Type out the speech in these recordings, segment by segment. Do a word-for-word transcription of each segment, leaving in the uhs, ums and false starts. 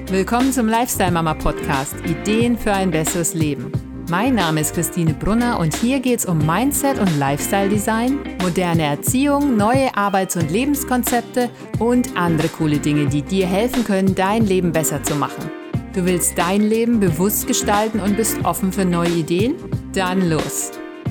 Willkommen zum Lifestyle Mama Podcast, Ideen für ein besseres Leben. Mein Name ist Christine Brunner und hier geht es um Mindset und Lifestyle Design, moderne Erziehung, neue Arbeits- und Lebenskonzepte und andere coole Dinge, die dir helfen können, dein Leben besser zu machen. Du willst dein Leben bewusst gestalten und bist offen für neue Ideen? Dann los!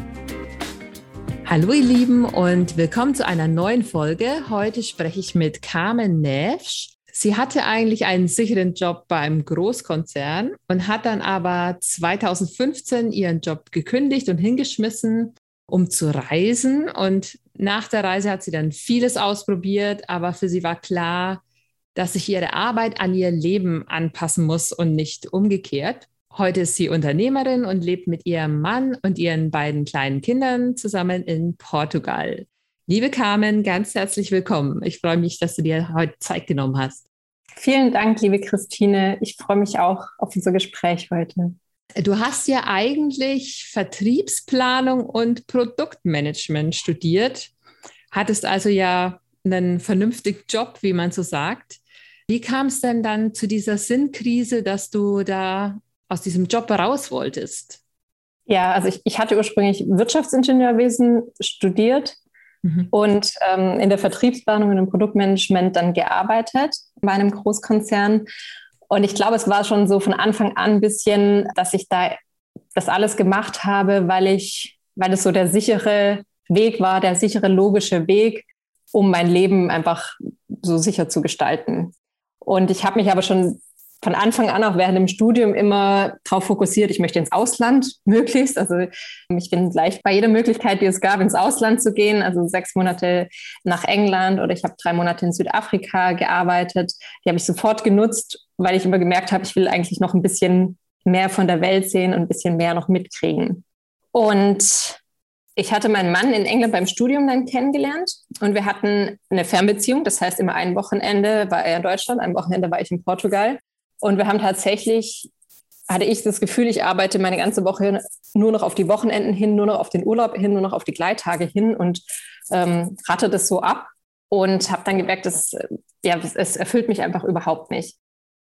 Hallo ihr Lieben und willkommen zu einer neuen Folge. Heute spreche ich mit Carmen Näfsch. Sie hatte eigentlich einen sicheren Job beim Großkonzern und hat dann aber zweitausendfünfzehn ihren Job gekündigt und hingeschmissen, um zu reisen. Und nach der Reise hat sie dann vieles ausprobiert, aber für sie war klar, dass sich ihre Arbeit an ihr Leben anpassen muss und nicht umgekehrt. Heute ist sie Unternehmerin und lebt mit ihrem Mann und ihren beiden kleinen Kindern zusammen in Portugal. Liebe Carmen, ganz herzlich willkommen. Ich freue mich, dass du dir heute Zeit genommen hast. Vielen Dank, liebe Christine. Ich freue mich auch auf unser Gespräch heute. Du hast ja eigentlich Vertriebsplanung und Produktmanagement studiert, hattest also ja einen vernünftigen Job, wie man so sagt. Wie kam es denn dann zu dieser Sinnkrise, dass du da aus diesem Job raus wolltest? Ja, also ich, ich hatte ursprünglich Wirtschaftsingenieurwesen studiert mhm. und ähm, in der Vertriebsplanung und im Produktmanagement dann gearbeitet bei einem Großkonzern. Und ich glaube, es war schon so von Anfang an ein bisschen, dass ich da das alles gemacht habe, weil ich, weil es so der sichere Weg war, der sichere, logische Weg, um mein Leben einfach so sicher zu gestalten. Und ich habe mich aber schon von Anfang an, auch während dem Studium, immer darauf fokussiert, ich möchte ins Ausland möglichst. Also ich bin gleich bei jeder Möglichkeit, die es gab, ins Ausland zu gehen. Also sechs Monate nach England oder ich habe drei Monate in Südafrika gearbeitet. Die habe ich sofort genutzt, weil ich immer gemerkt habe, ich will eigentlich noch ein bisschen mehr von der Welt sehen und ein bisschen mehr noch mitkriegen. Und ich hatte meinen Mann in England beim Studium dann kennengelernt und wir hatten eine Fernbeziehung. Das heißt, immer ein Wochenende war er in Deutschland, ein Wochenende war ich in Portugal. Und wir haben tatsächlich, hatte ich das Gefühl, ich arbeite meine ganze Woche nur noch auf die Wochenenden hin, nur noch auf den Urlaub hin, nur noch auf die Gleittage hin und ähm, rate das so ab und habe dann gemerkt, dass, ja, es erfüllt mich einfach überhaupt nicht.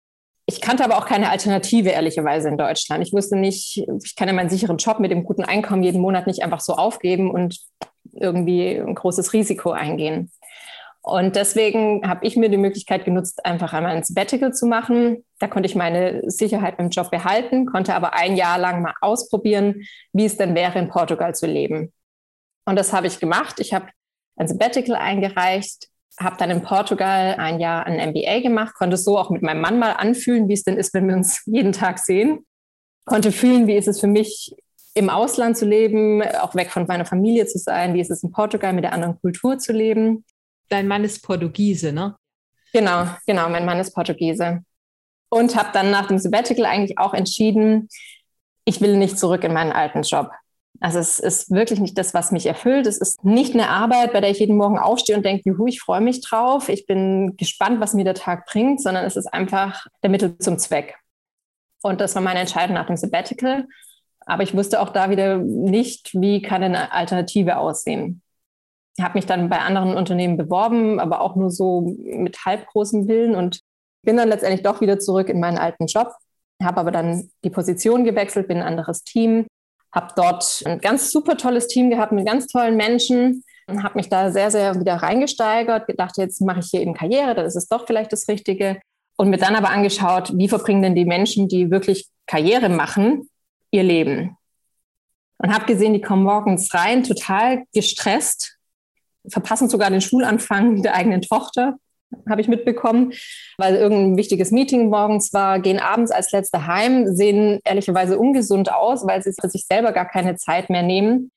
Ich kannte aber auch keine Alternative, ehrlicherweise, in Deutschland. Ich wusste nicht, ich kann ja meinen sicheren Job mit dem guten Einkommen jeden Monat nicht einfach so aufgeben und irgendwie ein großes Risiko eingehen. Und deswegen habe ich mir die Möglichkeit genutzt, einfach einmal ein Sabbatical zu machen. Da konnte ich meine Sicherheit im Job behalten, konnte aber ein Jahr lang mal ausprobieren, wie es denn wäre, in Portugal zu leben. Und das habe ich gemacht. Ich habe ein Sabbatical eingereicht, habe dann in Portugal ein Jahr ein M B A gemacht, konnte es so auch mit meinem Mann mal anfühlen, wie es denn ist, wenn wir uns jeden Tag sehen. Konnte fühlen, wie ist es für mich, im Ausland zu leben, auch weg von meiner Familie zu sein, wie ist es in Portugal mit der anderen Kultur zu leben. Dein Mann ist Portugiese, ne? Genau, genau, mein Mann ist Portugiese. Und habe dann nach dem Sabbatical eigentlich auch entschieden, ich will nicht zurück in meinen alten Job. Also es ist wirklich nicht das, was mich erfüllt. Es ist nicht eine Arbeit, bei der ich jeden Morgen aufstehe und denke, juhu, ich freue mich drauf, ich bin gespannt, was mir der Tag bringt, sondern es ist einfach der Mittel zum Zweck. Und das war meine Entscheidung nach dem Sabbatical. Aber ich wusste auch da wieder nicht, wie kann eine Alternative aussehen. Ich habe mich dann bei anderen Unternehmen beworben, aber auch nur so mit halb großem Willen und bin dann letztendlich doch wieder zurück in meinen alten Job. Habe aber dann die Position gewechselt, bin ein anderes Team, habe dort ein ganz super tolles Team gehabt mit ganz tollen Menschen und habe mich da sehr, sehr wieder reingesteigert, gedacht, jetzt mache ich hier eben Karriere, dann ist es doch vielleicht das Richtige. Und mir dann aber angeschaut, wie verbringen denn die Menschen, die wirklich Karriere machen, ihr Leben? Und habe gesehen, die kommen morgens rein, total gestresst, verpassen sogar den Schulanfang der eigenen Tochter, habe ich mitbekommen, weil irgendein wichtiges Meeting morgens war, gehen abends als Letzte heim, sehen ehrlicherweise ungesund aus, weil sie für sich selber gar keine Zeit mehr nehmen.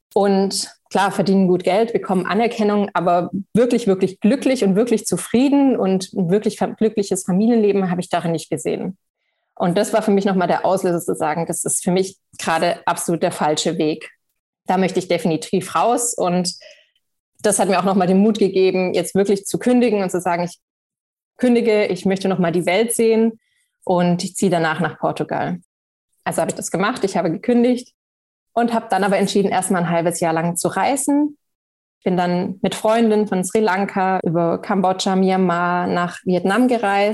Und klar, verdienen gut Geld, bekommen Anerkennung, aber wirklich, wirklich glücklich und wirklich zufrieden und ein wirklich glückliches Familienleben habe ich darin nicht gesehen. Und das war für mich nochmal der Auslöser zu sagen, das ist für mich gerade absolut der falsche Weg. Da möchte ich definitiv raus und das hat mir auch nochmal den Mut gegeben, jetzt wirklich zu kündigen und zu sagen, ich kündige, ich möchte nochmal die Welt sehen und ich ziehe danach nach Portugal. Also habe ich das gemacht, ich habe gekündigt und habe dann aber entschieden, erstmal ein halbes Jahr lang zu reisen. Bin dann mit Freundinnen von Sri Lanka über Kambodscha, Myanmar nach Vietnam gereist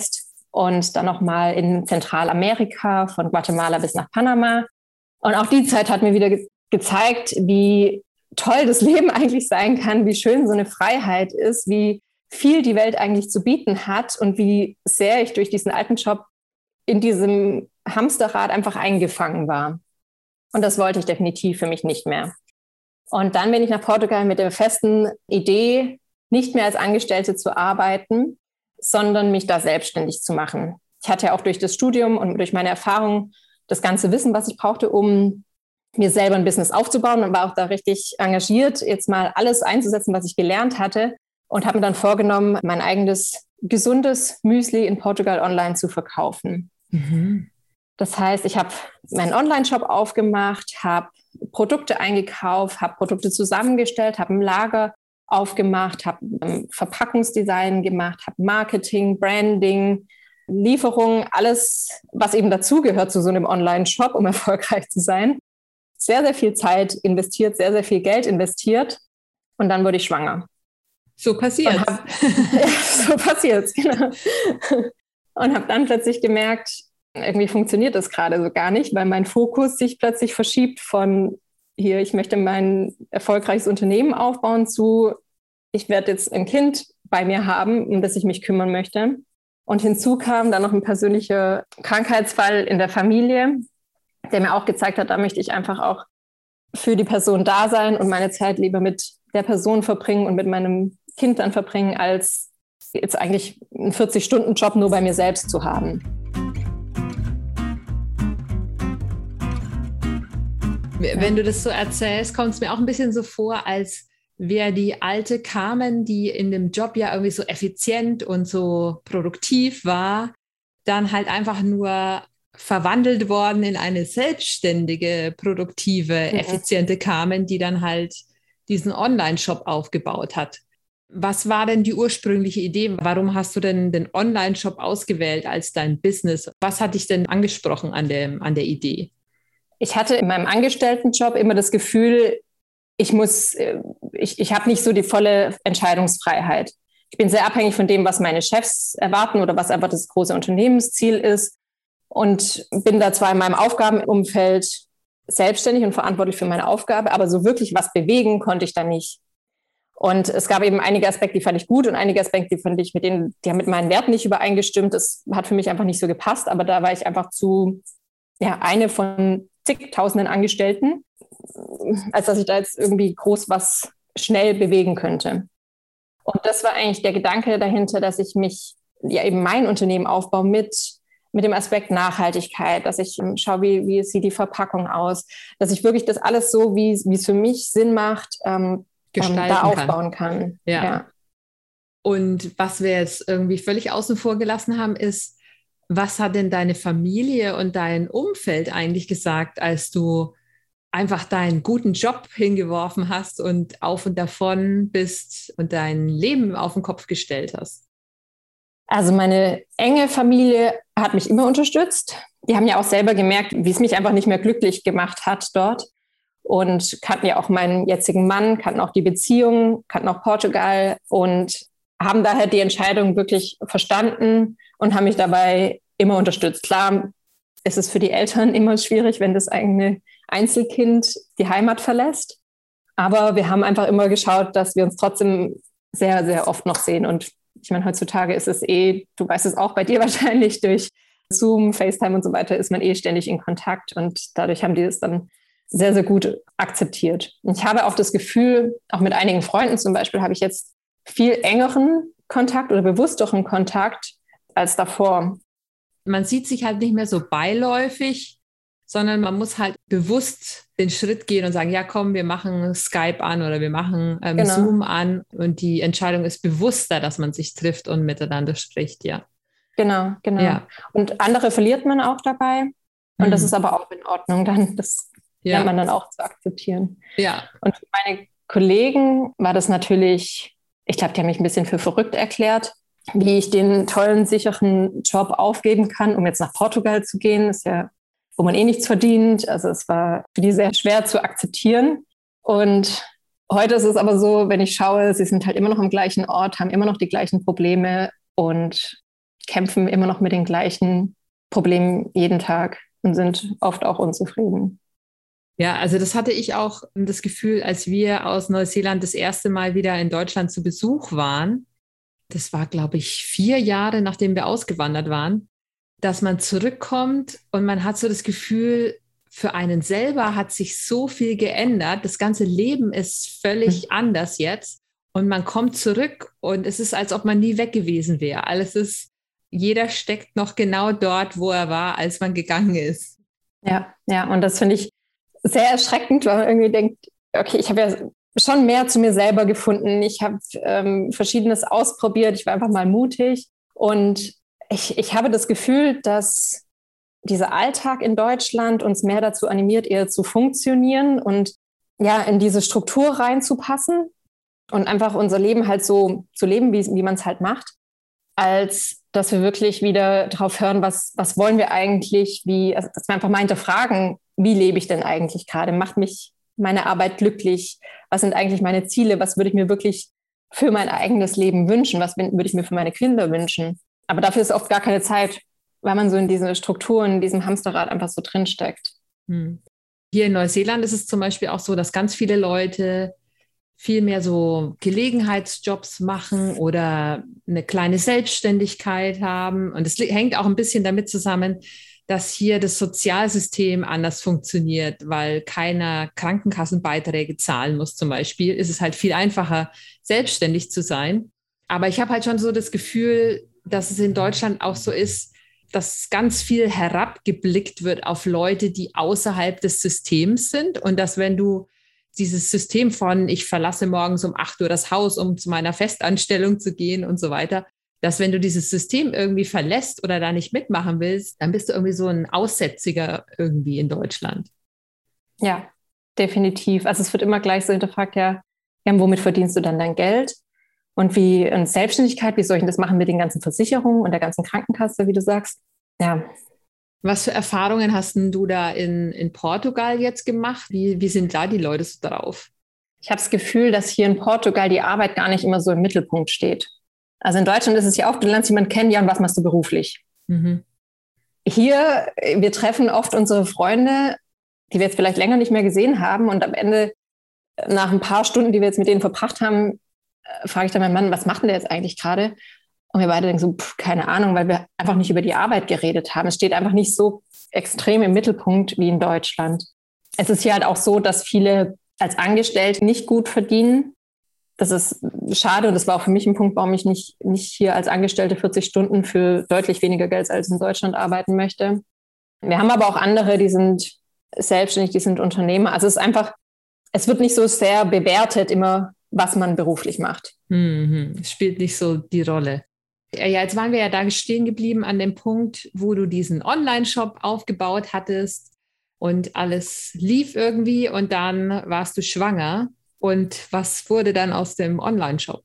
und dann nochmal in Zentralamerika von Guatemala bis nach Panama. Und auch die Zeit hat mir wieder ge- gezeigt, wie toll das Leben eigentlich sein kann, wie schön so eine Freiheit ist, wie viel die Welt eigentlich zu bieten hat und wie sehr ich durch diesen alten Job in diesem Hamsterrad einfach eingefangen war. Und das wollte ich definitiv für mich nicht mehr. Und dann bin ich nach Portugal mit der festen Idee, nicht mehr als Angestellte zu arbeiten, sondern mich da selbstständig zu machen. Ich hatte ja auch durch das Studium und durch meine Erfahrung das ganze Wissen, was ich brauchte, um mir selber ein Business aufzubauen, und war auch da richtig engagiert, jetzt mal alles einzusetzen, was ich gelernt hatte, und habe mir dann vorgenommen, mein eigenes gesundes Müsli in Portugal online zu verkaufen. Mhm. Das heißt, ich habe meinen Online-Shop aufgemacht, habe Produkte eingekauft, habe Produkte zusammengestellt, habe ein Lager aufgemacht, habe ähm, Verpackungsdesign gemacht, habe Marketing, Branding, Lieferung, alles, was eben dazugehört zu so einem Online-Shop, um erfolgreich zu sein. Sehr, sehr viel Zeit investiert, sehr, sehr viel Geld investiert, und dann wurde ich schwanger. So passiert. Ja, so passiert, genau. Und habe dann plötzlich gemerkt, irgendwie funktioniert das gerade so gar nicht, weil mein Fokus sich plötzlich verschiebt von hier, ich möchte mein erfolgreiches Unternehmen aufbauen, zu ich werde jetzt ein Kind bei mir haben, um das ich mich kümmern möchte. Und hinzu kam dann noch ein persönlicher Krankheitsfall in der Familie, der mir auch gezeigt hat, da möchte ich einfach auch für die Person da sein und meine Zeit lieber mit der Person verbringen und mit meinem Kind dann verbringen, als jetzt eigentlich einen vierzig-Stunden-Job nur bei mir selbst zu haben. Wenn du das so erzählst, kommt es mir auch ein bisschen so vor, als wäre die alte Carmen, die in dem Job ja irgendwie so effizient und so produktiv war, dann halt einfach nur verwandelt worden in eine selbstständige, produktive, mhm. effiziente Carmen, die dann halt diesen Online-Shop aufgebaut hat. Was war denn die ursprüngliche Idee? Warum hast du denn den Online-Shop ausgewählt als dein Business? Was hat dich denn angesprochen an, dem, an der Idee? Ich hatte in meinem Angestelltenjob immer das Gefühl, ich muss, ich, ich habe nicht so die volle Entscheidungsfreiheit. Ich bin sehr abhängig von dem, was meine Chefs erwarten oder was einfach das große Unternehmensziel ist, und bin da zwar in meinem Aufgabenumfeld selbstständig und verantwortlich für meine Aufgabe, aber so wirklich was bewegen konnte ich da nicht. Und es gab eben einige Aspekte, die fand ich gut, und einige Aspekte, die fand ich mit denen, die haben mit meinen Werten nicht übereingestimmt. Das hat für mich einfach nicht so gepasst, aber da war ich einfach zu, ja, eine von zigtausenden Angestellten, als dass ich da jetzt irgendwie groß was schnell bewegen könnte. Und das war eigentlich der Gedanke dahinter, dass ich mich, ja, eben mein Unternehmen aufbaue mit, mit dem Aspekt Nachhaltigkeit, dass ich schaue, wie, wie sieht die Verpackung aus, dass ich wirklich das alles so, wie, wie es für mich Sinn macht, ähm, ähm, da aufbauen kann. kann. Ja. ja. Und was wir jetzt irgendwie völlig außen vor gelassen haben, ist, was hat denn deine Familie und dein Umfeld eigentlich gesagt, als du einfach deinen guten Job hingeworfen hast und auf und davon bist und dein Leben auf den Kopf gestellt hast? Also meine enge Familie hat mich immer unterstützt. Die haben ja auch selber gemerkt, wie es mich einfach nicht mehr glücklich gemacht hat dort. Und kannten ja auch meinen jetzigen Mann, kannten auch die Beziehung, kannten auch Portugal und haben daher die Entscheidung wirklich verstanden und haben mich dabei immer unterstützt. Klar, es ist für die Eltern immer schwierig, wenn das eigene Einzelkind die Heimat verlässt. Aber wir haben einfach immer geschaut, dass wir uns trotzdem sehr, sehr oft noch sehen. Und ich meine, heutzutage ist es eh, du weißt es auch bei dir wahrscheinlich, durch Zoom, FaceTime und so weiter ist man eh ständig in Kontakt. Und dadurch haben die es dann sehr, sehr gut akzeptiert. Und ich habe auch das Gefühl, auch mit einigen Freunden zum Beispiel, habe ich jetzt viel engeren Kontakt oder bewussteren Kontakt als davor. Man sieht sich halt nicht mehr so beiläufig, sondern man muss halt bewusst den Schritt gehen und sagen, ja komm, wir machen Skype an oder wir machen ähm, genau. Zoom an, und die Entscheidung ist bewusster, dass man sich trifft und miteinander spricht, ja. Genau, genau. Ja. Und andere verliert man auch dabei, und mhm. das ist aber auch in Ordnung dann, das ja. lernt man dann auch zu akzeptieren. Ja. Und für meine Kollegen war das natürlich, ich glaube, die haben mich ein bisschen für verrückt erklärt, wie ich den tollen, sicheren Job aufgeben kann, um jetzt nach Portugal zu gehen. Das ist ja, wo man eh nichts verdient. Also es war für die sehr schwer zu akzeptieren. Und heute ist es aber so, wenn ich schaue, sie sind halt immer noch am gleichen Ort, haben immer noch die gleichen Probleme. Und kämpfen immer noch mit den gleichen Problemen jeden Tag und sind oft auch unzufrieden. Ja, also das hatte ich auch das Gefühl, als wir aus Neuseeland das erste Mal wieder in Deutschland zu Besuch waren. Das war, glaube ich, vier Jahre, nachdem wir ausgewandert waren, dass man zurückkommt und man hat so das Gefühl, für einen selber hat sich so viel geändert. Das ganze Leben ist völlig mhm. anders jetzt. Und man kommt zurück und es ist, als ob man nie weg gewesen wäre. Alles ist, jeder steckt noch genau dort, wo er war, als man gegangen ist. Ja, ja, und das finde ich sehr erschreckend, weil man irgendwie denkt, okay, ich habe ja schon mehr zu mir selber gefunden. Ich habe ähm, Verschiedenes ausprobiert. Ich war einfach mal mutig. Und ich, ich habe das Gefühl, dass dieser Alltag in Deutschland uns mehr dazu animiert, eher zu funktionieren und ja, in diese Struktur reinzupassen und einfach unser Leben halt so zu leben, wie, wie man es halt macht, als dass wir wirklich wieder drauf hören, was, was wollen wir eigentlich, wie, also dass wir einfach mal hinterfragen, wie lebe ich denn eigentlich gerade? Macht mich meine Arbeit glücklich? Was sind eigentlich meine Ziele? Was würde ich mir wirklich für mein eigenes Leben wünschen? Was würde ich mir für meine Kinder wünschen? Aber dafür ist oft gar keine Zeit, weil man so in diese Strukturen, in diesem Hamsterrad einfach so drinsteckt. Hm. Hier in Neuseeland ist es zum Beispiel auch so, dass ganz viele Leute viel mehr so Gelegenheitsjobs machen oder eine kleine Selbstständigkeit haben. Und es hängt auch ein bisschen damit zusammen, dass hier das Sozialsystem anders funktioniert, weil keiner Krankenkassenbeiträge zahlen muss zum Beispiel. Ist es halt viel einfacher, selbstständig zu sein. Aber ich habe halt schon so das Gefühl, dass es in Deutschland auch so ist, dass ganz viel herabgeblickt wird auf Leute, die außerhalb des Systems sind. Und dass wenn du dieses System von, ich verlasse morgens um acht Uhr das Haus, um zu meiner Festanstellung zu gehen und so weiter, dass wenn du dieses System irgendwie verlässt oder da nicht mitmachen willst, dann bist du irgendwie so ein Aussätziger irgendwie in Deutschland. Ja, definitiv. Also es wird immer gleich so hinterfragt, ja, ja, womit verdienst du dann dein Geld? Und wie in Selbstständigkeit, wie soll ich das machen mit den ganzen Versicherungen und der ganzen Krankenkasse, wie du sagst? Ja. Was für Erfahrungen hast denn du da in, in Portugal jetzt gemacht? Wie, wie sind da die Leute so drauf? Ich habe das Gefühl, dass hier in Portugal die Arbeit gar nicht immer so im Mittelpunkt steht. Also in Deutschland ist es ja auch, du lernst jemanden kennen, ja, und was machst du beruflich? Mhm. Hier, wir treffen oft unsere Freunde, die wir jetzt vielleicht länger nicht mehr gesehen haben, und am Ende, nach ein paar Stunden, die wir jetzt mit denen verbracht haben, frage ich dann meinen Mann, was macht denn der jetzt eigentlich gerade? Und wir beide denken so, pff, keine Ahnung, weil wir einfach nicht über die Arbeit geredet haben. Es steht einfach nicht so extrem im Mittelpunkt wie in Deutschland. Es ist hier halt auch so, dass viele als Angestellte nicht gut verdienen. Das ist schade, und das war auch für mich ein Punkt, warum ich nicht, nicht hier als Angestellte vierzig Stunden für deutlich weniger Geld als in Deutschland arbeiten möchte. Wir haben aber auch andere, die sind selbstständig, die sind Unternehmer. Also es ist einfach, es wird nicht so sehr bewertet immer, was man beruflich macht. Mhm. Es spielt nicht so die Rolle. Ja, jetzt waren wir ja da stehen geblieben an dem Punkt, wo du diesen Online-Shop aufgebaut hattest und alles lief irgendwie, und dann warst du schwanger. Und was wurde dann aus dem Online-Shop?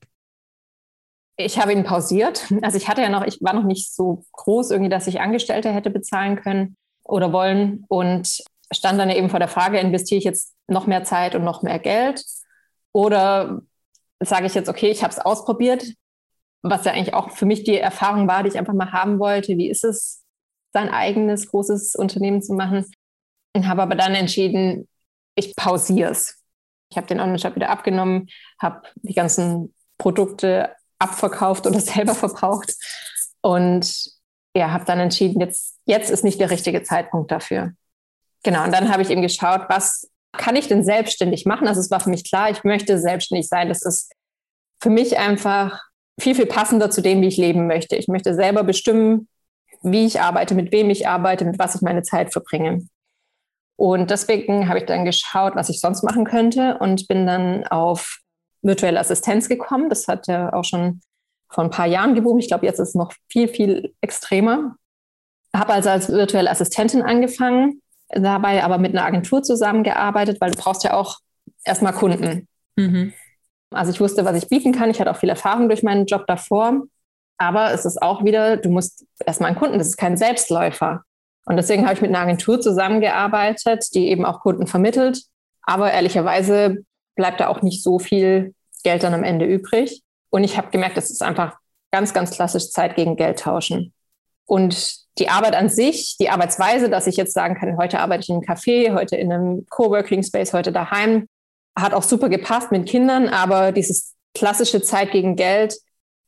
Ich habe ihn pausiert. Also ich hatte ja noch, ich war noch nicht so groß irgendwie, dass ich Angestellte hätte bezahlen können oder wollen, und stand dann eben vor der Frage, investiere ich jetzt noch mehr Zeit und noch mehr Geld, oder sage ich jetzt, okay, ich habe es ausprobiert, was ja eigentlich auch für mich die Erfahrung war, die ich einfach mal haben wollte. Wie ist es, sein eigenes großes Unternehmen zu machen? Und habe aber dann entschieden, ich pausiere es. Ich habe den Online-Shop wieder abgenommen, habe die ganzen Produkte abverkauft oder selber verbraucht und ja, habe dann entschieden, jetzt, jetzt ist nicht der richtige Zeitpunkt dafür. Genau, und dann habe ich eben geschaut, was kann ich denn selbstständig machen? Also es war für mich klar, ich möchte selbstständig sein. Das ist für mich einfach viel, viel passender zu dem, wie ich leben möchte. Ich möchte selber bestimmen, wie ich arbeite, mit wem ich arbeite, mit was ich meine Zeit verbringe. Und deswegen habe ich dann geschaut, was ich sonst machen könnte, und bin dann auf virtuelle Assistenz gekommen. Das hat ja auch schon vor ein paar Jahren geboomt. Ich glaube, jetzt ist es noch viel, viel extremer. Habe also als virtuelle Assistentin angefangen, dabei aber mit einer Agentur zusammengearbeitet, weil du brauchst ja auch erstmal Kunden. Mhm. Also ich wusste, was ich bieten kann. Ich hatte auch viel Erfahrung durch meinen Job davor. Aber es ist auch wieder, du musst erstmal einen Kunden, das ist kein Selbstläufer. Und deswegen habe ich mit einer Agentur zusammengearbeitet, die eben auch Kunden vermittelt. Aber ehrlicherweise bleibt da auch nicht so viel Geld dann am Ende übrig. Und ich habe gemerkt, das ist einfach ganz, ganz klassisch Zeit gegen Geld tauschen. Und die Arbeit an sich, die Arbeitsweise, dass ich jetzt sagen kann, heute arbeite ich in einem Café, heute in einem Coworking Space, heute daheim, hat auch super gepasst mit Kindern, aber dieses klassische Zeit gegen Geld,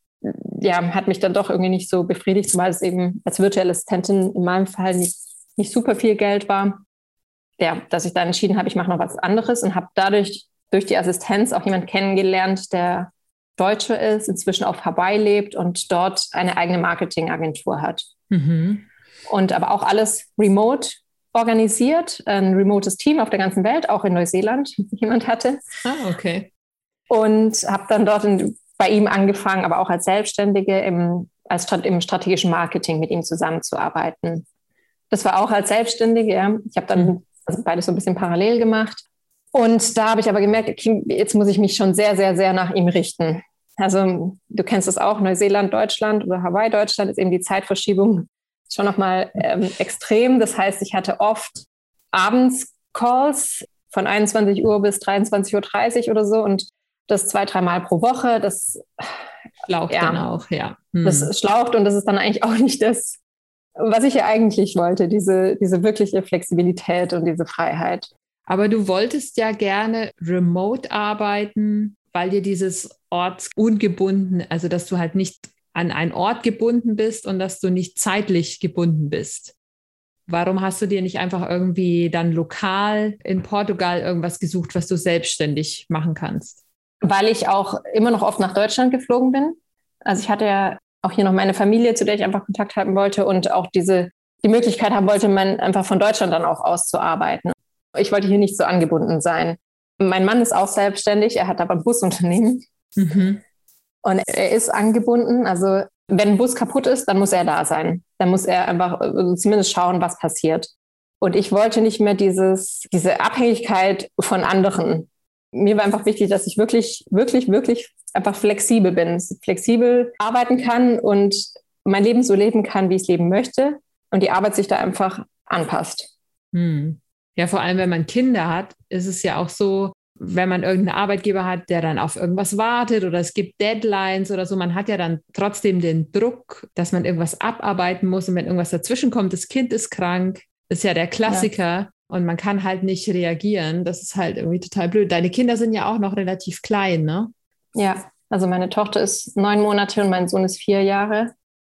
ja, hat mich dann doch irgendwie nicht so befriedigt, zumal es eben als virtuelle Assistentin in meinem Fall nicht, nicht super viel Geld war. Ja, dass ich dann entschieden habe, ich mache noch was anderes und habe dadurch durch die Assistenz auch jemanden kennengelernt, der Deutsche ist, inzwischen auf Hawaii lebt und dort eine eigene Marketingagentur hat. Mhm. Und aber auch alles remote organisiert, ein remotes Team auf der ganzen Welt, auch in Neuseeland jemand hatte. Ah, okay. Und habe dann dort in, bei ihm angefangen, aber auch als Selbstständige im, als, im strategischen Marketing mit ihm zusammenzuarbeiten. Das war auch als Selbstständige, ja. Ich habe dann mhm. also beides so ein bisschen parallel gemacht. Und da habe ich aber gemerkt, okay, jetzt muss ich mich schon sehr, sehr, sehr nach ihm richten. Also du kennst es auch, Neuseeland, Deutschland oder Hawaii, Deutschland ist eben die Zeitverschiebung schon nochmal ähm, extrem. Das heißt, ich hatte oft abends Calls von einundzwanzig Uhr bis dreiundzwanzig Uhr dreißig oder so und das zwei, dreimal pro Woche. Das schlaucht ja, dann auch, ja. Hm. Das schlaucht und das ist dann eigentlich auch nicht das, was ich ja eigentlich wollte, diese, diese wirkliche Flexibilität und diese Freiheit. Aber du wolltest ja gerne remote arbeiten, weil dir dieses ortsungebunden, also dass du halt nicht an einen Ort gebunden bist und dass du nicht zeitlich gebunden bist. Warum hast du dir nicht einfach irgendwie dann lokal in Portugal irgendwas gesucht, was du selbstständig machen kannst? Weil ich auch immer noch oft nach Deutschland geflogen bin. Also ich hatte ja auch hier noch meine Familie, zu der ich einfach Kontakt haben wollte und auch diese die Möglichkeit haben wollte, man einfach von Deutschland dann auch auszuarbeiten. Ich wollte hier nicht so angebunden sein. Mein Mann ist auch selbstständig, er hat aber ein Busunternehmen. Mhm. Und er ist angebunden. Also wenn ein Bus kaputt ist, dann muss er da sein. Dann muss er einfach zumindest schauen, was passiert. Und ich wollte nicht mehr dieses, diese Abhängigkeit von anderen. Mir war einfach wichtig, dass ich wirklich, wirklich, wirklich einfach flexibel bin. Flexibel arbeiten kann und mein Leben so leben kann, wie ich es leben möchte. Und die Arbeit sich da einfach anpasst. Hm. Ja, vor allem, wenn man Kinder hat, ist es ja auch so, wenn man irgendeinen Arbeitgeber hat, der dann auf irgendwas wartet oder es gibt Deadlines oder so, man hat ja dann trotzdem den Druck, dass man irgendwas abarbeiten muss und wenn irgendwas dazwischen kommt, das Kind ist krank, ist ja der Klassiker ja. Und man kann halt nicht reagieren. Das ist halt irgendwie total blöd. Deine Kinder sind ja auch noch relativ klein, ne? Ja, also meine Tochter ist neun Monate und mein Sohn ist vier Jahre.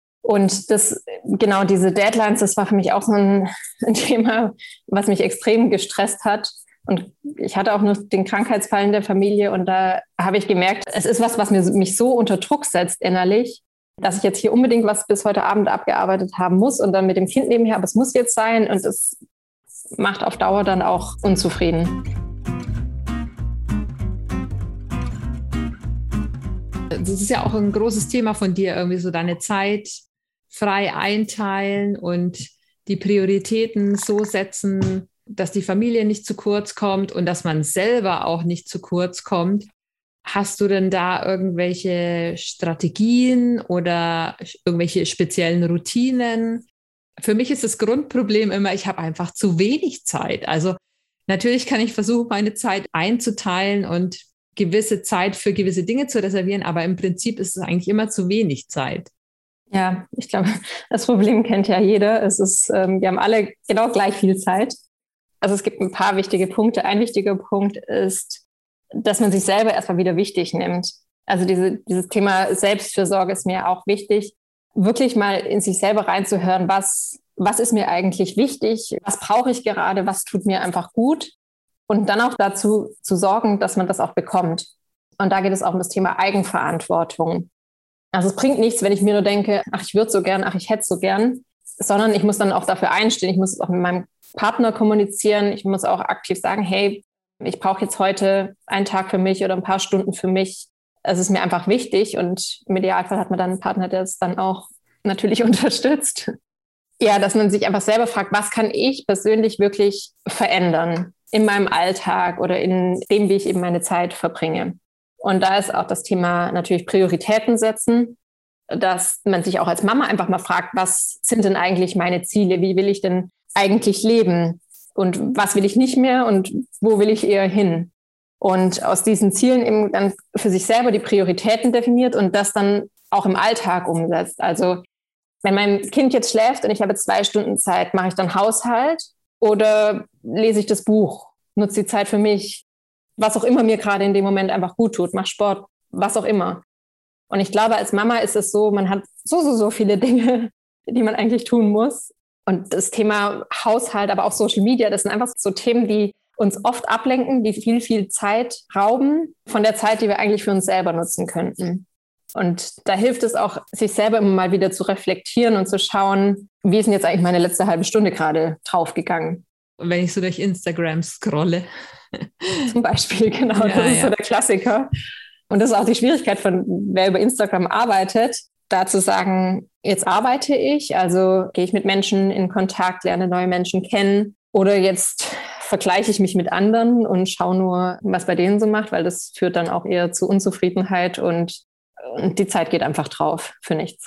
Und das, genau diese Deadlines, das war für mich auch so ein, ein Thema, was mich extrem gestresst hat. Und ich hatte auch noch den Krankheitsfall in der Familie und da habe ich gemerkt, es ist was, was mir, mich so unter Druck setzt innerlich, dass ich jetzt hier unbedingt was bis heute Abend abgearbeitet haben muss und dann mit dem Kind nebenher, aber es muss jetzt sein und es macht auf Dauer dann auch unzufrieden. Das ist ja auch ein großes Thema von dir, irgendwie so deine Zeit frei einteilen und die Prioritäten so setzen, dass die Familie nicht zu kurz kommt und dass man selber auch nicht zu kurz kommt. Hast du denn da irgendwelche Strategien oder irgendwelche speziellen Routinen? Für mich ist das Grundproblem immer, ich habe einfach zu wenig Zeit. Also natürlich kann ich versuchen, meine Zeit einzuteilen und gewisse Zeit für gewisse Dinge zu reservieren, aber im Prinzip ist es eigentlich immer zu wenig Zeit. Ja, ich glaube, das Problem kennt ja jeder. Es ist, ähm, wir haben alle genau gleich viel Zeit. Also es gibt ein paar wichtige Punkte. Ein wichtiger Punkt ist, dass man sich selber erstmal wieder wichtig nimmt. Also diese, dieses Thema Selbstfürsorge ist mir auch wichtig. Wirklich mal in sich selber reinzuhören, was, was ist mir eigentlich wichtig, was brauche ich gerade, was tut mir einfach gut. Und dann auch dazu zu sorgen, dass man das auch bekommt. Und da geht es auch um das Thema Eigenverantwortung. Also es bringt nichts, wenn ich mir nur denke, ach, ich würde so gern, ach, ich hätte so gern, sondern ich muss dann auch dafür einstehen. Ich muss es auch mit meinem Partner kommunizieren. Ich muss auch aktiv sagen, hey, ich brauche jetzt heute einen Tag für mich oder ein paar Stunden für mich. Es ist mir einfach wichtig und im Idealfall hat man dann einen Partner, der es dann auch natürlich unterstützt. Ja, dass man sich einfach selber fragt, was kann ich persönlich wirklich verändern in meinem Alltag oder in dem, wie ich eben meine Zeit verbringe. Und da ist auch das Thema natürlich Prioritäten setzen, dass man sich auch als Mama einfach mal fragt, was sind denn eigentlich meine Ziele? Wie will ich denn eigentlich leben? Und was will ich nicht mehr und wo will ich eher hin? Und aus diesen Zielen eben dann für sich selber die Prioritäten definiert und das dann auch im Alltag umsetzt. Also wenn mein Kind jetzt schläft und ich habe zwei Stunden Zeit, mache ich dann Haushalt oder lese ich das Buch, nutze die Zeit für mich, was auch immer mir gerade in dem Moment einfach gut tut, mach Sport, was auch immer. Und ich glaube, als Mama ist es so, man hat so, so, so viele Dinge, die man eigentlich tun muss. Und das Thema Haushalt, aber auch Social Media, das sind einfach so Themen, die uns oft ablenken, die viel, viel Zeit rauben von der Zeit, die wir eigentlich für uns selber nutzen könnten. Und da hilft es auch, sich selber immer mal wieder zu reflektieren und zu schauen, wie ist denn jetzt eigentlich meine letzte halbe Stunde gerade draufgegangen? Wenn ich so durch Instagram scrolle. Zum Beispiel, genau, ja, das ist ja so der Klassiker. Und das ist auch die Schwierigkeit von, wer über Instagram arbeitet, da zu sagen, jetzt arbeite ich, also gehe ich mit Menschen in Kontakt, lerne neue Menschen kennen oder jetzt vergleiche ich mich mit anderen und schaue nur, was bei denen so macht, weil das führt dann auch eher zu Unzufriedenheit und, und die Zeit geht einfach drauf für nichts.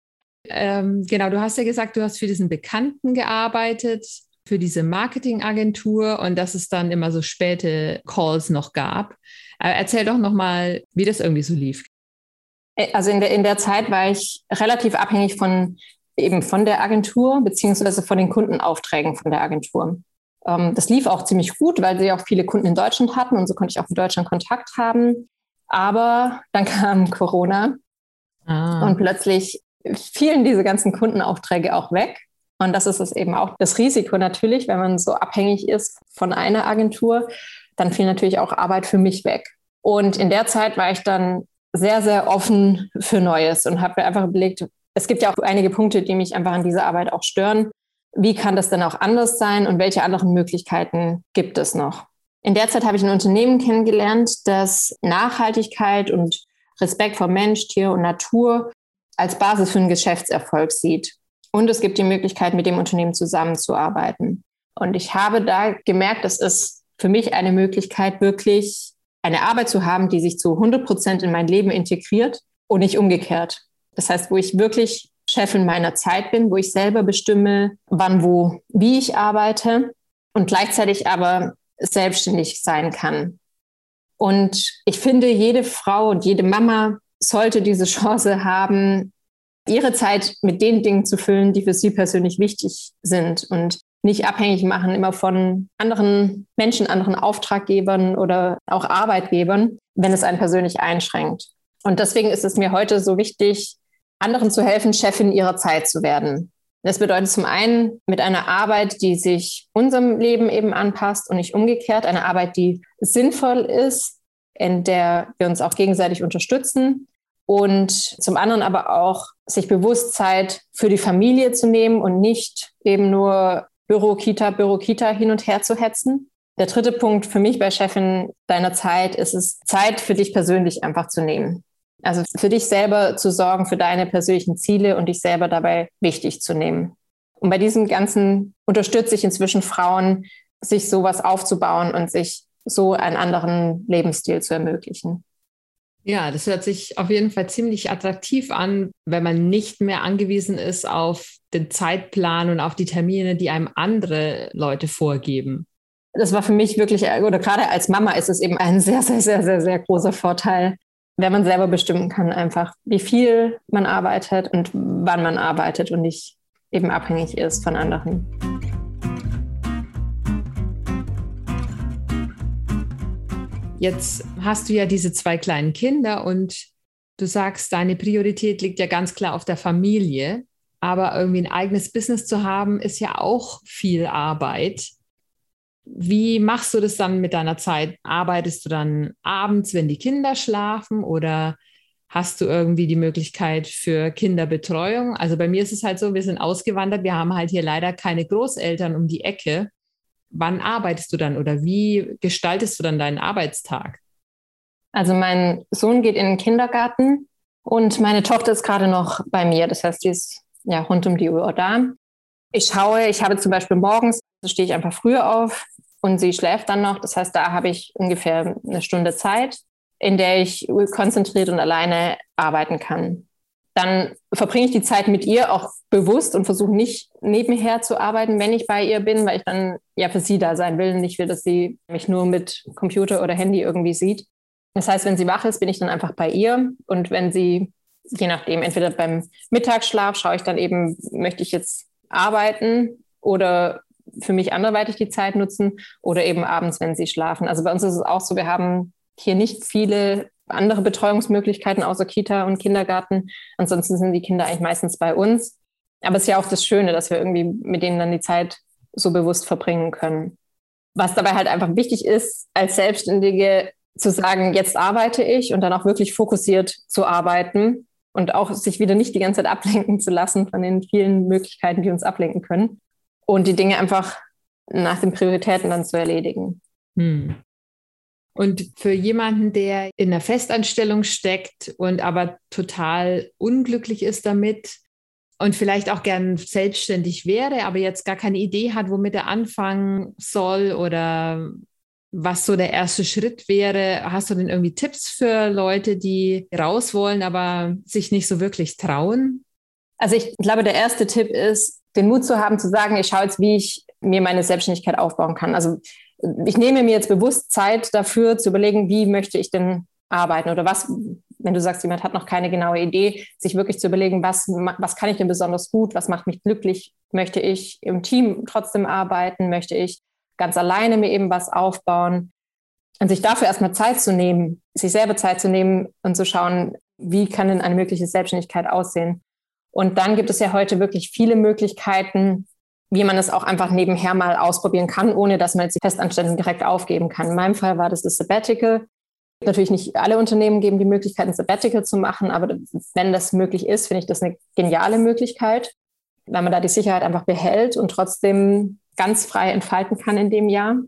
Ähm, genau, du hast ja gesagt, du hast für diesen Bekannten gearbeitet, für diese Marketingagentur und dass es dann immer so späte Calls noch gab. Aber erzähl doch nochmal, wie das irgendwie so lief. Also in der, in der Zeit war ich relativ abhängig von eben von der Agentur beziehungsweise von den Kundenaufträgen von der Agentur. Ähm, das lief auch ziemlich gut, weil sie auch viele Kunden in Deutschland hatten und so konnte ich auch in Deutschland Kontakt haben. Aber dann kam Corona ah. und plötzlich fielen diese ganzen Kundenaufträge auch weg. Und das ist es eben auch das Risiko natürlich, wenn man so abhängig ist von einer Agentur, dann fiel natürlich auch Arbeit für mich weg. Und in der Zeit war ich dann sehr, sehr offen für Neues und habe mir einfach überlegt, es gibt ja auch einige Punkte, die mich einfach an dieser Arbeit auch stören. Wie kann das denn auch anders sein und welche anderen Möglichkeiten gibt es noch? In der Zeit habe ich ein Unternehmen kennengelernt, das Nachhaltigkeit und Respekt vor Mensch, Tier und Natur als Basis für einen Geschäftserfolg sieht. Und es gibt die Möglichkeit, mit dem Unternehmen zusammenzuarbeiten. Und ich habe da gemerkt, es ist für mich eine Möglichkeit, wirklich eine Arbeit zu haben, die sich zu hundert Prozent in mein Leben integriert und nicht umgekehrt. Das heißt, wo ich wirklich Chefin meiner Zeit bin, wo ich selber bestimme, wann, wo, wie ich arbeite und gleichzeitig aber selbstständig sein kann. Und ich finde, jede Frau und jede Mama sollte diese Chance haben, ihre Zeit mit den Dingen zu füllen, die für sie persönlich wichtig sind und nicht abhängig machen immer von anderen Menschen, anderen Auftraggebern oder auch Arbeitgebern, wenn es einen persönlich einschränkt. Und deswegen ist es mir heute so wichtig, anderen zu helfen, Chefin ihrer Zeit zu werden. Das bedeutet zum einen mit einer Arbeit, die sich unserem Leben eben anpasst und nicht umgekehrt, eine Arbeit, die sinnvoll ist, in der wir uns auch gegenseitig unterstützen und zum anderen aber auch sich bewusst Zeit für die Familie zu nehmen und nicht eben nur Büro, Kita, Büro, Kita hin und her zu hetzen. Der dritte Punkt für mich bei Chefin deiner Zeit ist es, Zeit für dich persönlich einfach zu nehmen. Also für dich selber zu sorgen, für deine persönlichen Ziele und dich selber dabei wichtig zu nehmen. Und bei diesem Ganzen unterstütze ich inzwischen Frauen, sich sowas aufzubauen und sich so einen anderen Lebensstil zu ermöglichen. Ja, das hört sich auf jeden Fall ziemlich attraktiv an, wenn man nicht mehr angewiesen ist auf den Zeitplan und auf die Termine, die einem andere Leute vorgeben. Das war für mich wirklich, oder gerade als Mama ist es eben ein sehr, sehr, sehr, sehr, sehr großer Vorteil, wenn man selber bestimmen kann, einfach wie viel man arbeitet und wann man arbeitet und nicht eben abhängig ist von anderen. Jetzt hast du ja diese zwei kleinen Kinder und du sagst, deine Priorität liegt ja ganz klar auf der Familie. Aber irgendwie ein eigenes Business zu haben, ist ja auch viel Arbeit. Wie machst du das dann mit deiner Zeit? Arbeitest du dann abends, wenn die Kinder schlafen, oder hast du irgendwie die Möglichkeit für Kinderbetreuung? Also bei mir ist es halt so, wir sind ausgewandert, wir haben halt hier leider keine Großeltern um die Ecke. Wann arbeitest du dann oder wie gestaltest du dann deinen Arbeitstag? Also mein Sohn geht in den Kindergarten und meine Tochter ist gerade noch bei mir. Das heißt, die ist ja rund um die Uhr da. Ich schaue, ich habe zum Beispiel morgens, da stehe ich einfach früher auf und sie schläft dann noch. Das heißt, da habe ich ungefähr eine Stunde Zeit, in der ich konzentriert und alleine arbeiten kann. Dann verbringe ich die Zeit mit ihr auch bewusst und versuche nicht nebenher zu arbeiten, wenn ich bei ihr bin, weil ich dann ja für sie da sein will, nicht will, dass sie mich nur mit Computer oder Handy irgendwie sieht. Das heißt, wenn sie wach ist, bin ich dann einfach bei ihr, und wenn sie je nachdem, entweder beim Mittagsschlaf schaue ich dann eben, möchte ich jetzt arbeiten oder für mich anderweitig die Zeit nutzen oder eben abends, wenn sie schlafen. Also bei uns ist es auch so, wir haben hier nicht viele andere Betreuungsmöglichkeiten außer Kita und Kindergarten. Ansonsten sind die Kinder eigentlich meistens bei uns. Aber es ist ja auch das Schöne, dass wir irgendwie mit denen dann die Zeit so bewusst verbringen können. Was dabei halt einfach wichtig ist, als Selbstständige zu sagen, jetzt arbeite ich und dann auch wirklich fokussiert zu arbeiten und auch sich wieder nicht die ganze Zeit ablenken zu lassen von den vielen Möglichkeiten, die uns ablenken können und die Dinge einfach nach den Prioritäten dann zu erledigen. Hm. Und für jemanden, der in einer Festanstellung steckt und aber total unglücklich ist damit und vielleicht auch gern selbstständig wäre, aber jetzt gar keine Idee hat, womit er anfangen soll oder was so der erste Schritt wäre, hast du denn irgendwie Tipps für Leute, die raus wollen, aber sich nicht so wirklich trauen? Also ich glaube, der erste Tipp ist, den Mut zu haben, zu sagen, ich schaue jetzt, wie ich mir meine Selbstständigkeit aufbauen kann. Also ich nehme mir jetzt bewusst Zeit dafür, zu überlegen, wie möchte ich denn arbeiten oder was, wenn du sagst, jemand hat noch keine genaue Idee, sich wirklich zu überlegen, was, was kann ich denn besonders gut, was macht mich glücklich, möchte ich im Team trotzdem arbeiten, möchte ich ganz alleine mir eben was aufbauen und sich dafür erstmal Zeit zu nehmen, sich selber Zeit zu nehmen und zu schauen, wie kann denn eine mögliche Selbstständigkeit aussehen. Und dann gibt es ja heute wirklich viele Möglichkeiten, wie man es auch einfach nebenher mal ausprobieren kann, ohne dass man jetzt die Festanstellung direkt aufgeben kann. In meinem Fall war das das Sabbatical. Natürlich nicht alle Unternehmen geben die Möglichkeit, ein Sabbatical zu machen, aber wenn das möglich ist, finde ich das eine geniale Möglichkeit, weil man da die Sicherheit einfach behält und trotzdem ganz frei entfalten kann in dem Jahr.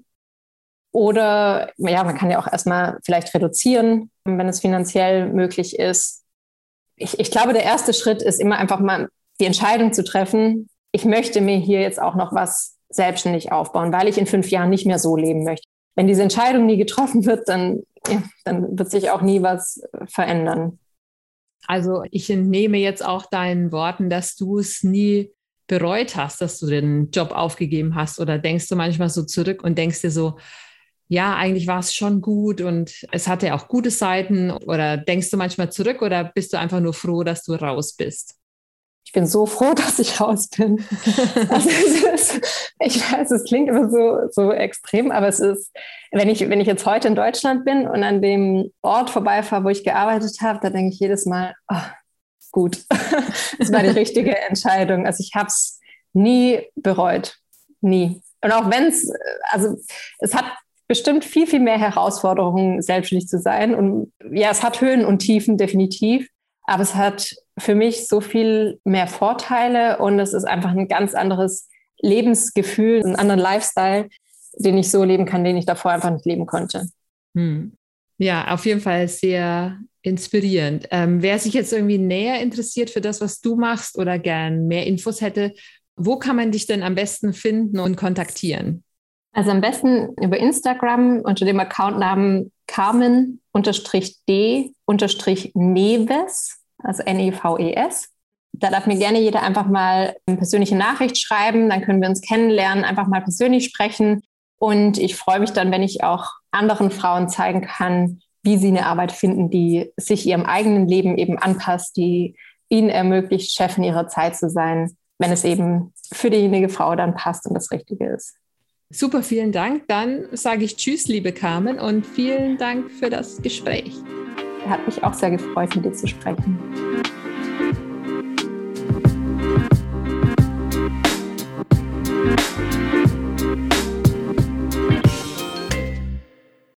Oder ja, man kann ja auch erstmal vielleicht reduzieren, wenn es finanziell möglich ist. Ich, ich glaube, der erste Schritt ist immer einfach mal die Entscheidung zu treffen, ich möchte mir hier jetzt auch noch was selbstständig aufbauen, weil ich in fünf Jahren nicht mehr so leben möchte. Wenn diese Entscheidung nie getroffen wird, dann, ja, dann wird sich auch nie was verändern. Also ich entnehme jetzt auch deinen Worten, dass du es nie bereut hast, dass du den Job aufgegeben hast, oder denkst du manchmal so zurück und denkst dir so, ja, eigentlich war es schon gut und es hatte auch gute Seiten, oder denkst du manchmal zurück oder bist du einfach nur froh, dass du raus bist? Ich bin so froh, dass ich raus bin. Also es ist, ich weiß, es klingt immer so, so extrem, aber es ist, wenn ich, wenn ich jetzt heute in Deutschland bin und an dem Ort vorbeifahre, wo ich gearbeitet habe, da denke ich jedes Mal, oh, gut, das war die richtige Entscheidung. Also ich habe es nie bereut, nie. Und auch wenn es, also es hat bestimmt viel, viel mehr Herausforderungen, selbstständig zu sein. Und ja, es hat Höhen und Tiefen, definitiv. Aber es hat für mich so viel mehr Vorteile und es ist einfach ein ganz anderes Lebensgefühl, einen anderen Lifestyle, den ich so leben kann, den ich davor einfach nicht leben konnte. Hm. Ja, auf jeden Fall sehr inspirierend. Ähm, wer sich jetzt irgendwie näher interessiert für das, was du machst oder gern mehr Infos hätte, wo kann man dich denn am besten finden und kontaktieren? Also am besten über Instagram unter dem Accountnamen Carmen-D-Neves, also N E V E S. Da darf mir gerne jeder einfach mal eine persönliche Nachricht schreiben, dann können wir uns kennenlernen, einfach mal persönlich sprechen. Und ich freue mich dann, wenn ich auch anderen Frauen zeigen kann, wie sie eine Arbeit finden, die sich ihrem eigenen Leben eben anpasst, die ihnen ermöglicht, Chefin ihrer Zeit zu sein, wenn es eben für diejenige Frau dann passt und das Richtige ist. Super, vielen Dank. Dann sage ich Tschüss, liebe Carmen, und vielen Dank für das Gespräch. Hat mich auch sehr gefreut, mit dir zu sprechen.